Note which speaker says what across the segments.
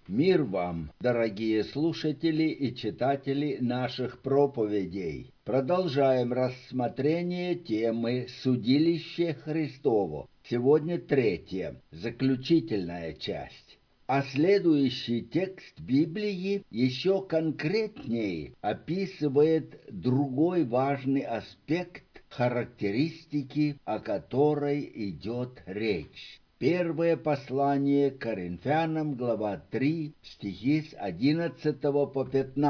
Speaker 1: Мир вам, дорогие слушатели и читатели наших проповедей. Продолжаем рассмотрение темы «Судилище Христово». Сегодня третья, заключительная часть. А следующий текст Библии еще конкретнее описывает другой важный аспект характеристики, о которой идет речь. Первое послание к Коринфянам, глава 3, стихи с 11 по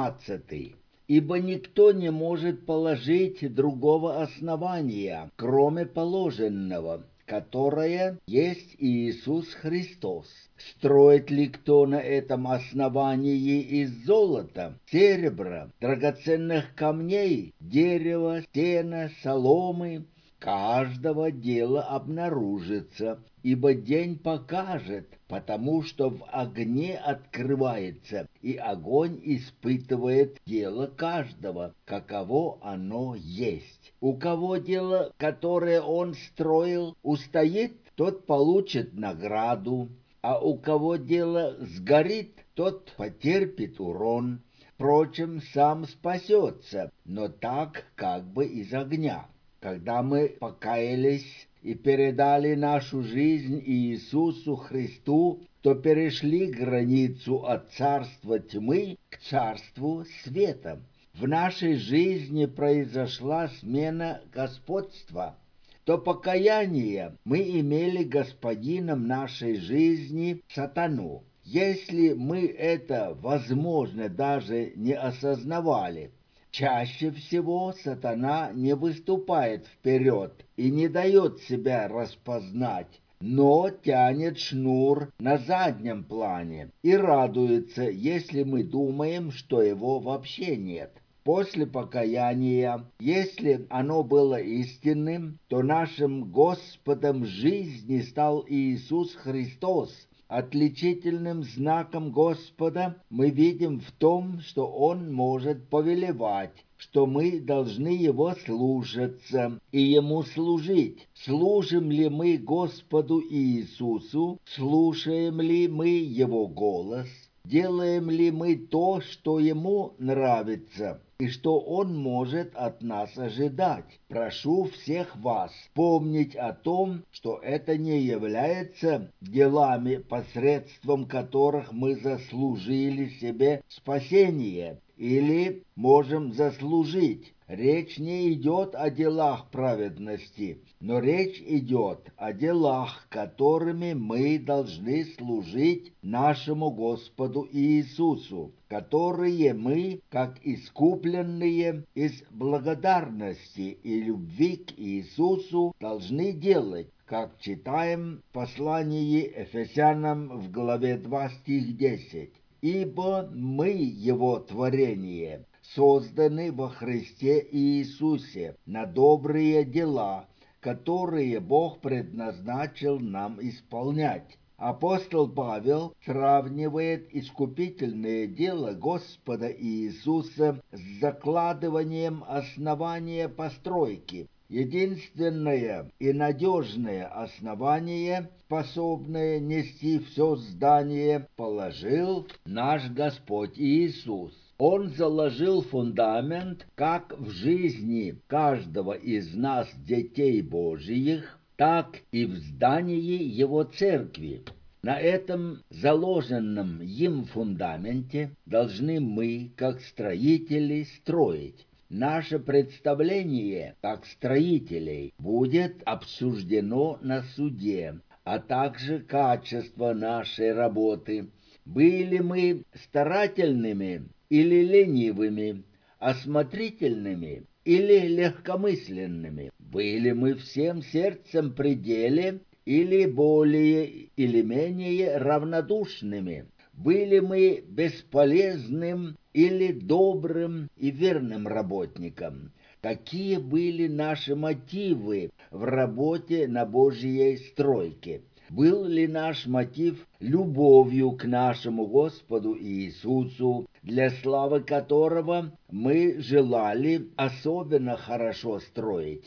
Speaker 1: 15. «Ибо никто не может положить другого основания, кроме положенного, которое есть Иисус Христос. Строит ли кто на этом основании из золота, серебра, драгоценных камней, дерева, сена, соломы? Каждого дела обнаружится, ибо день покажет, потому что в огне открывается, и огонь испытывает дело каждого, каково оно есть. У кого дело, которое он строил, устоит, тот получит награду, а у кого дело сгорит, тот потерпит урон. Впрочем, сам спасется, но так как бы из огня. Когда мы покаялись и передали нашу жизнь Иисусу Христу, то перешли границу от царства тьмы к царству света. В нашей жизни произошла смена господства. До покаяния мы имели господином нашей жизни сатану. Если мы это, возможно, даже не осознавали, чаще всего сатана не выступает вперед и не дает себя распознать, но тянет шнур на заднем плане и радуется, если мы думаем, что его вообще нет. После покаяния, если оно было истинным, то нашим Господом жизни стал Иисус Христос. Отличительным знаком Господа мы видим в том, что Он может повелевать, что мы должны Его слушаться и Ему служить. Служим ли мы Господу Иисусу? Слушаем ли мы Его голос? Делаем ли мы то, что Ему нравится и что Он может от нас ожидать? Прошу всех вас помнить о том, что это не является делами, посредством которых мы заслужили себе спасение или можем заслужить. Речь не идет о делах праведности, но речь идет о делах, которыми мы должны служить нашему Господу Иисусу, которые мы, как искупленные из благодарности и любви к Иисусу, должны делать, как читаем в послании Ефесянам в главе 2 стих 10. «Ибо мы Его творение, созданы во Христе Иисусе на добрые дела, которые Бог предназначил нам исполнять». Апостол Павел сравнивает искупительное дело Господа Иисуса с закладыванием основания постройки. Единственное и надежное основание, способное нести все здание, положил наш Господь Иисус. Он заложил фундамент как в жизни каждого из нас, детей Божиих, так и в здании Его церкви. На этом заложенном им фундаменте должны мы, как строители, строить. Наше представление, как строителей, будет обсуждено на суде, а также качество нашей работы. Были мы старательными или ленивыми, осмотрительными или легкомысленными? Были мы всем сердцем при деле или более или менее равнодушными? Были мы бесполезным или добрым и верным работником? Какие были наши мотивы в работе на Божьей стройке? Был ли наш мотив любовью к нашему Господу Иисусу, для славы которого мы желали особенно хорошо строить?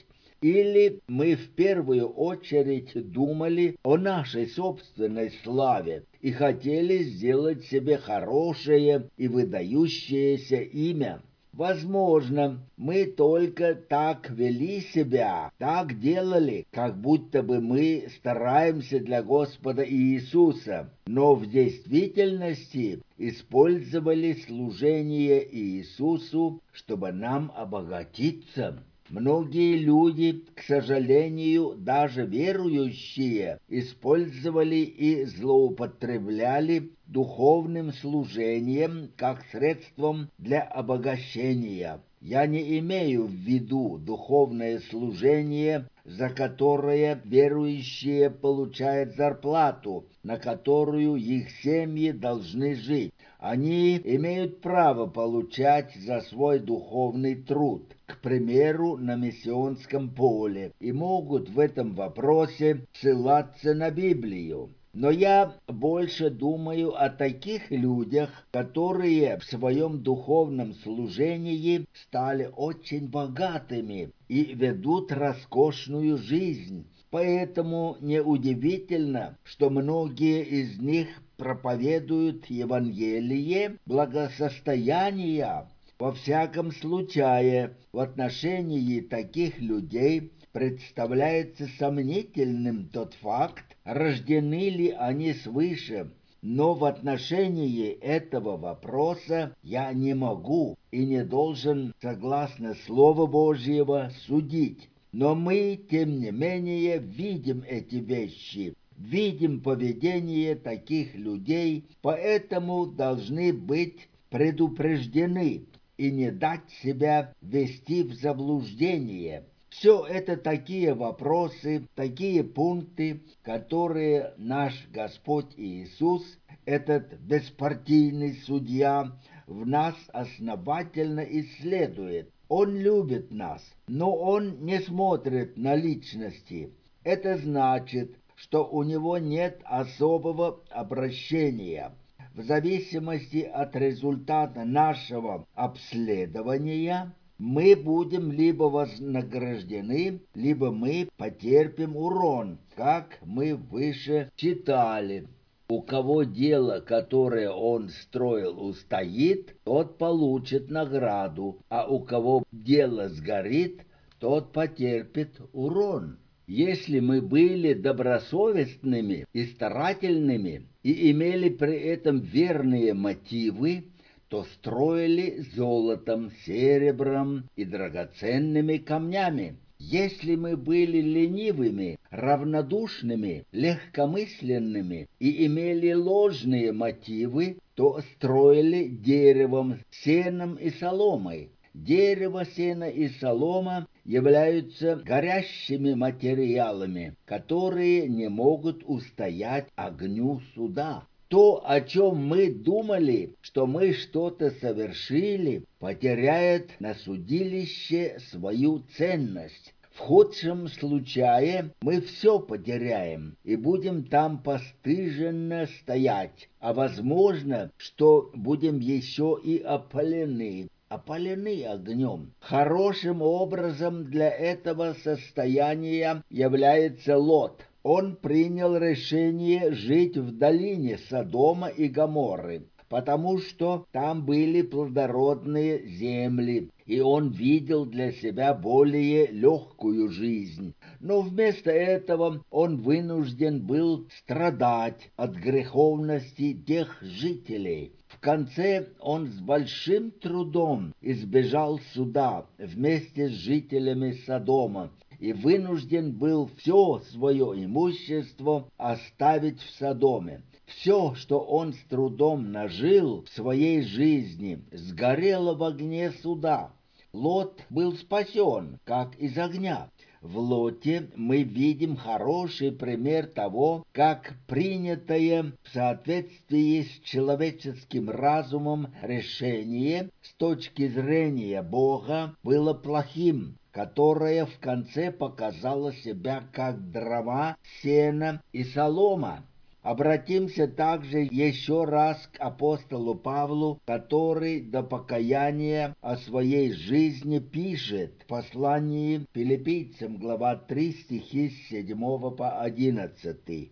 Speaker 1: Или мы в первую очередь думали о нашей собственной славе и хотели сделать себе хорошее и выдающееся имя? Возможно, мы только так вели себя, так делали, как будто бы мы стараемся для Господа Иисуса, но в действительности использовали служение Иисусу, чтобы нам обогатиться. Многие люди, к сожалению, даже верующие, использовали и злоупотребляли духовным служением как средством для обогащения. Я не имею в виду духовное служение, за которое верующие получают зарплату, на которую их семьи должны жить. Они имеют право получать за свой духовный труд, к примеру, на миссионском поле, и могут в этом вопросе ссылаться на Библию. Но я больше думаю о таких людях, которые в своем духовном служении стали очень богатыми и ведут роскошную жизнь. Поэтому неудивительно, что многие из них проповедуют Евангелие благосостояния. Во всяком случае, в отношении таких людей представляется сомнительным тот факт, рождены ли они свыше. Но в отношении этого вопроса я не могу и не должен, согласно Слову Божьего, судить. Но мы, тем не менее, видим эти вещи, видим поведение таких людей, поэтому должны быть предупреждены и не дать себя ввести в заблуждение. Все это такие вопросы, такие пункты, которые наш Господь Иисус, этот беспартийный судья, в нас основательно исследует. Он любит нас, но он не смотрит на личности. Это значит, что у него нет особого обращения. В зависимости от результата нашего обследования мы будем либо вознаграждены, либо мы потерпим урон, как мы выше читали. У кого дело, которое он строил, устоит, тот получит награду, а у кого дело сгорит, тот потерпит урон. Если мы были добросовестными и старательными и имели при этом верные мотивы, то строили золотом, серебром и драгоценными камнями. Если мы были ленивыми, равнодушными, легкомысленными и имели ложные мотивы, то строили деревом, сеном и соломой. Дерево, сено и солома являются горящими материалами, которые не могут устоять огню суда. То, о чем мы думали, что мы что-то совершили, потеряет на судилище свою ценность. В худшем случае мы все потеряем и будем там постыженно стоять, а возможно, что будем еще и опалены огнем. Хорошим образом для этого состояния является Лот. Он принял решение жить в долине Содома и Гоморры, потому что там были плодородные земли, и он видел для себя более легкую жизнь. Но вместо этого он вынужден был страдать от греховности тех жителей. В конце он с большим трудом избежал суда вместе с жителями Содома и вынужден был все свое имущество оставить в Содоме. Все, что он с трудом нажил в своей жизни, сгорело в огне суда. Лот был спасен, как из огня. В Лоте мы видим хороший пример того, как принятое в соответствии с человеческим разумом решение с точки зрения Бога было плохим, которое в конце показало себя как дрова, сено и солома. Обратимся также еще раз к апостолу Павлу, который до покаяния о своей жизни пишет в послании Филиппийцам, глава 3, стихи с 7 по 11.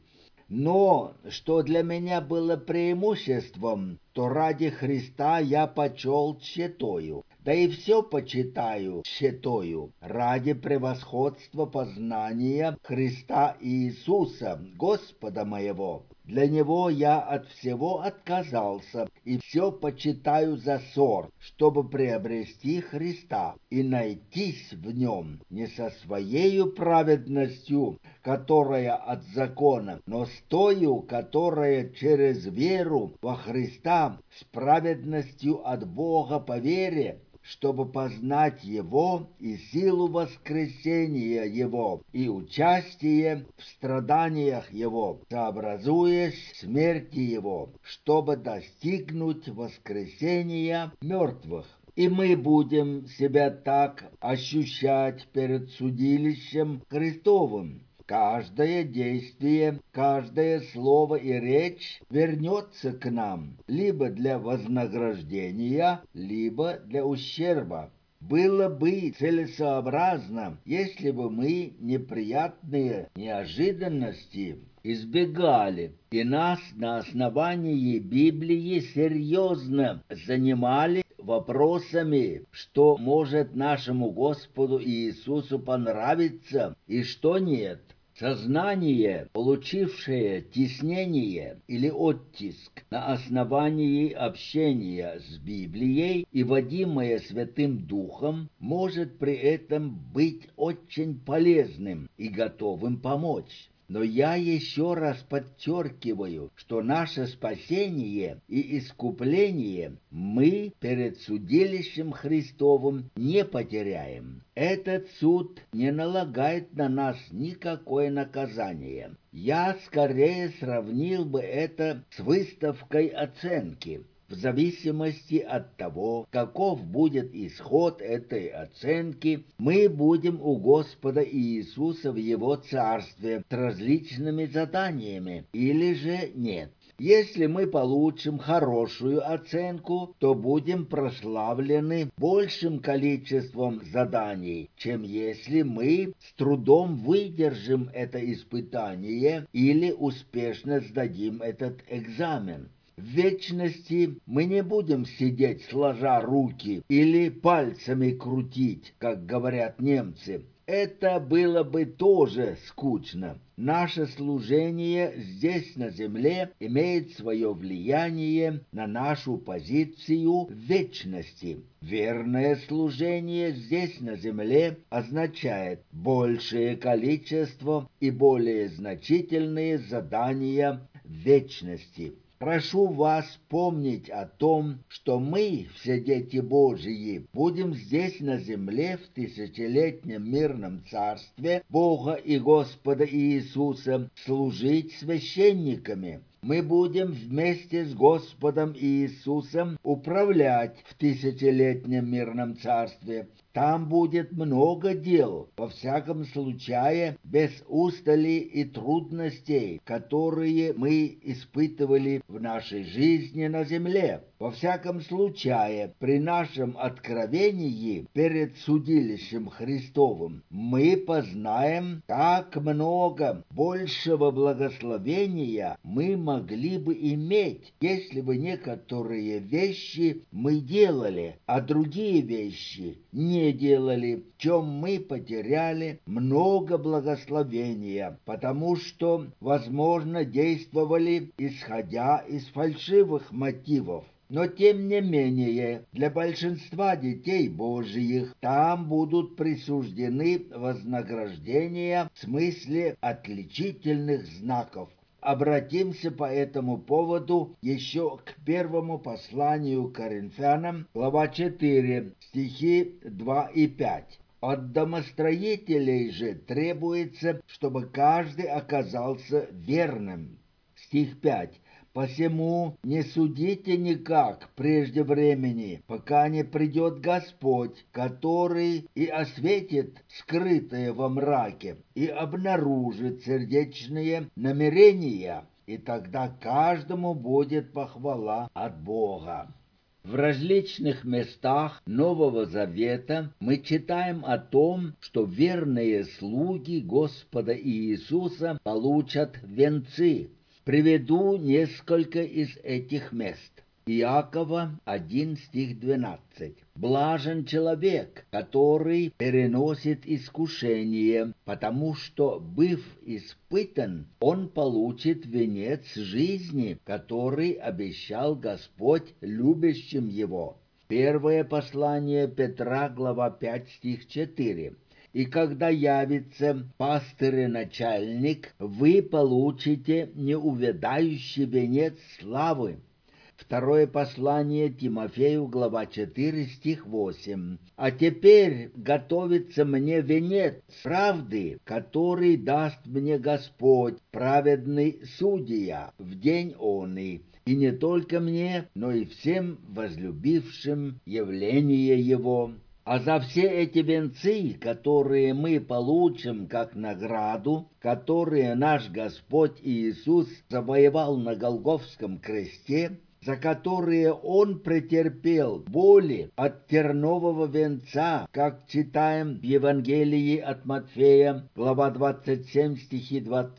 Speaker 1: «Но что для меня было преимуществом, то ради Христа я почел тщетою, да и все почитаю тщетою, ради превосходства познания Христа Иисуса, Господа моего. Для Него я от всего отказался и все почитаю за ссор, чтобы приобрести Христа и найтись в Нем не со своею праведностью, которая от закона, но с тою, которая через веру во Христа, с праведностью от Бога по вере, чтобы познать Его и силу воскресения Его и участие в страданиях Его, сообразуясь смерти Его, чтобы достигнуть воскресения мертвых. И мы будем себя так ощущать перед судилищем Христовым. Каждое действие, каждое слово и речь вернется к нам либо для вознаграждения, либо для ущерба. Было бы целесообразно, если бы мы неприятные неожиданности избегали, и нас на основании Библии серьезно занимали вопросами, что может нашему Господу Иисусу понравиться и что нет. Сознание, получившее теснение или оттиск на основании общения с Библией и водимое Святым Духом, может при этом быть очень полезным и готовым помочь. Но я еще раз подчеркиваю, что наше спасение и искупление мы перед судилищем Христовым не потеряем. Этот суд не налагает на нас никакое наказание. Я скорее сравнил бы это с выставкой оценки. В зависимости от того, каков будет исход этой оценки, мы будем у Господа Иисуса в Его Царстве с различными заданиями или же нет. Если мы получим хорошую оценку, то будем прославлены большим количеством заданий, чем если мы с трудом выдержим это испытание или успешно сдадим этот экзамен. В вечности мы не будем сидеть сложа руки или пальцами крутить, как говорят немцы. Это было бы тоже скучно. Наше служение здесь на земле имеет свое влияние на нашу позицию в вечности. Верное служение здесь на земле означает большее количество и более значительные задания в вечности. Прошу вас помнить о том, что мы, все дети Божьи, будем здесь на земле в тысячелетнем мирном царстве Бога и Господа Иисуса служить священниками. Мы будем вместе с Господом Иисусом управлять в тысячелетнем мирном царстве. Там будет много дел, во всяком случае, без устали и трудностей, которые мы испытывали в нашей жизни на земле. Во всяком случае, при нашем откровении перед судилищем Христовым мы познаем, как много большего благословения мы могли бы иметь, если бы некоторые вещи мы делали, а другие вещи не делали, в чем мы потеряли много благословения, потому что, возможно, действовали исходя из фальшивых мотивов. Но тем не менее, для большинства детей Божьих там будут присуждены вознаграждения в смысле отличительных знаков. Обратимся по этому поводу еще к первому посланию к Коринфянам, глава 4, стихи 2 и 5. От домостроителей же требуется, чтобы каждый оказался верным. Стих 5. «Посему не судите никак прежде времени, пока не придет Господь, который и осветит скрытое во мраке, и обнаружит сердечные намерения. и тогда каждому будет похвала от Бога. В различных местах Нового Завета мы читаем о том, что верные слуги Господа Иисуса получат венцы. Приведу несколько из этих мест. Иакова 1 стих 12. «Блажен человек, который переносит искушение, потому что, быв испытан, он получит венец жизни, который обещал Господь любящим его». Первое послание Петра, глава 5, стих 4. «И когда явится пастырь и начальник, вы получите неувядающий венец славы». Второе послание Тимофею, глава 4, стих 8. «А теперь готовится мне венец правды, который даст мне Господь, праведный судья, в день оный, и не только мне, но и всем возлюбившим явление Его». А за все эти венцы, которые мы получим как награду, которые наш Господь Иисус завоевал на Голгофском кресте, за которые Он претерпел боли от тернового венца, как читаем в Евангелии от Матфея, глава 27, стихи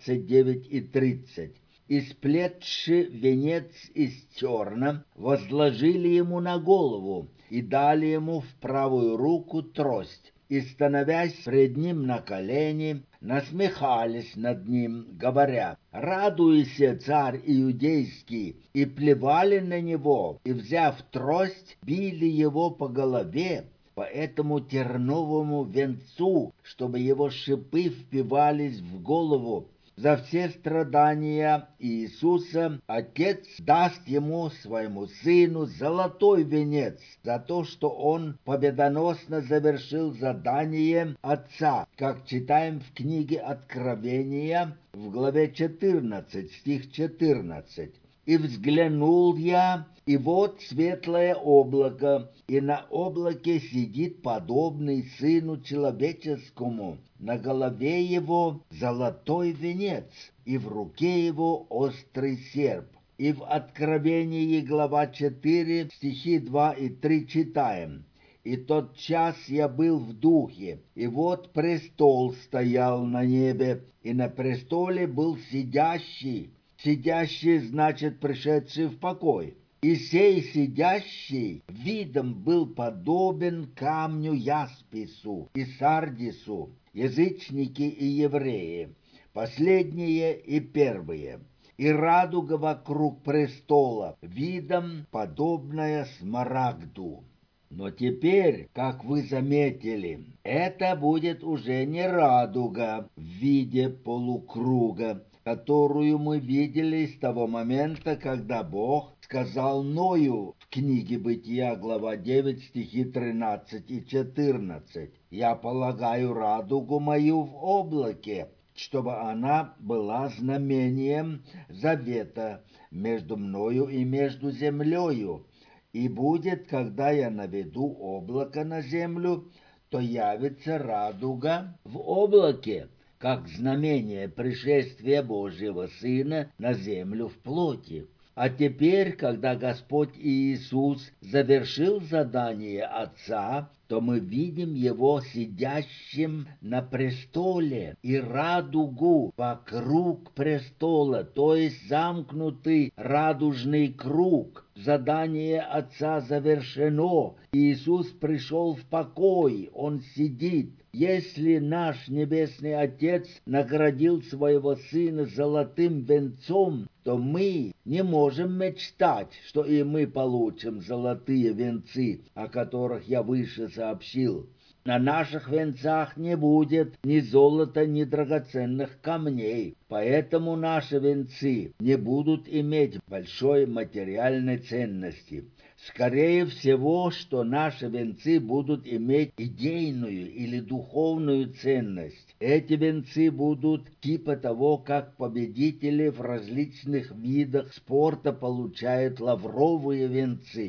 Speaker 1: 29 и 30. «И сплетши венец из терна, возложили ему на голову и дали ему в правую руку трость, и, становясь пред ним на колени, насмехались над ним, говоря: «Радуйся, царь иудейский!» И плевали на него, и, взяв трость, били его по голове, по этому терновому венцу, чтобы его шипы впивались в голову. За все страдания Иисуса Отец даст ему, своему Сыну, золотой венец за то, что он победоносно завершил задание Отца, как читаем в книге Откровения в главе 14, стих 14. «И взглянул я, и вот светлое облако, и на облаке сидит подобный Сыну Человеческому, на голове его золотой венец, и в руке его острый серп». И в Откровении, глава 4, стихи 2 и 3 читаем: «И тот час я был в духе, и вот престол стоял на небе, и на престоле был сидящий». Сидящий значит пришедший в покой. «И сей сидящий видом был подобен камню яспису и сардису, язычники и евреи, последние и первые, и радуга вокруг престола, видом подобная смарагду». Но теперь, как вы заметили, это будет уже не радуга в виде полукруга, которую мы видели с того момента, когда Бог сказал Ною в книге Бытия, глава 9, стихи 13 и 14: «Я полагаю радугу мою в облаке, чтобы она была знамением завета между мною и между землею. И будет, когда я наведу облако на землю, то явится радуга в облаке, как знамение пришествия Божьего Сына на землю в плоти». А теперь, когда Господь Иисус завершил задание Отца, то мы видим Его сидящим на престоле и радугу вокруг престола, то есть замкнутый радужный круг. Задание Отца завершено, Иисус пришел в покой, Он сидит. Если наш Небесный Отец наградил своего Сына золотым венцом, то мы не можем мечтать, что и мы получим золотые венцы, о которых я выше сообщил. На наших венцах не будет ни золота, ни драгоценных камней, поэтому наши венцы не будут иметь большой материальной ценности. Скорее всего, что наши венцы будут иметь идейную или духовную ценность. Эти венцы будут типа того, как победители в различных видах спорта получают лавровые венцы.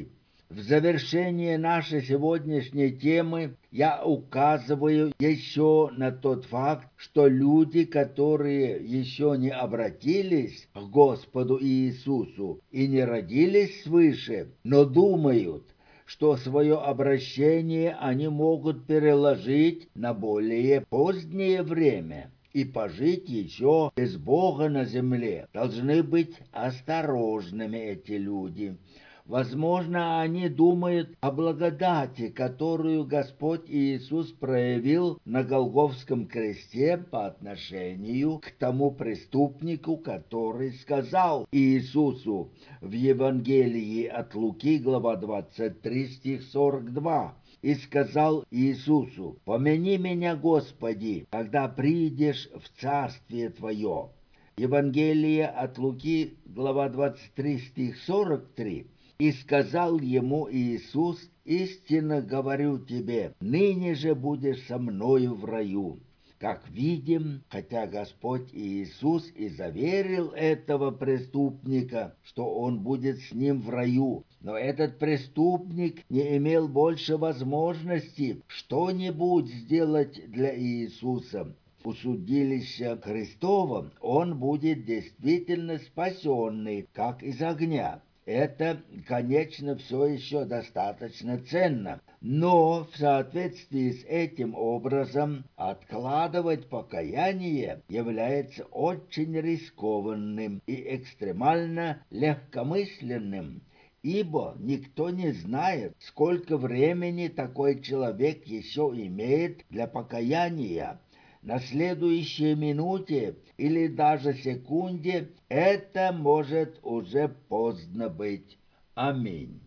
Speaker 1: В завершение нашей сегодняшней темы я указываю еще на тот факт, что люди, которые еще не обратились к Господу Иисусу и не родились свыше, но думают, что свое обращение они могут переложить на более позднее время и пожить еще без Бога на земле. Должны быть осторожными эти люди. Возможно, они думают о благодати, которую Господь Иисус проявил на Голгофском кресте по отношению к тому преступнику, который сказал Иисусу в Евангелии от Луки, глава 23, стих 42. И сказал Иисусу: «Помяни меня, Господи, когда придешь в Царствие Твое». Евангелие от Луки, глава 23, стих 43. И сказал ему Иисус: «Истинно говорю тебе, ныне же будешь со мною в раю». Как видим, хотя Господь Иисус и заверил этого преступника, что он будет с ним в раю, но этот преступник не имел больше возможности что-нибудь сделать для Иисуса. У судилища Христова он будет действительно спасенный, как из огня. Это, конечно, все еще достаточно ценно, но в соответствии с этим образом откладывать покаяние является очень рискованным и экстремально легкомысленным, ибо никто не знает, сколько времени такой человек еще имеет для покаяния. На следующей минуте или даже секунде это может уже поздно быть. Аминь.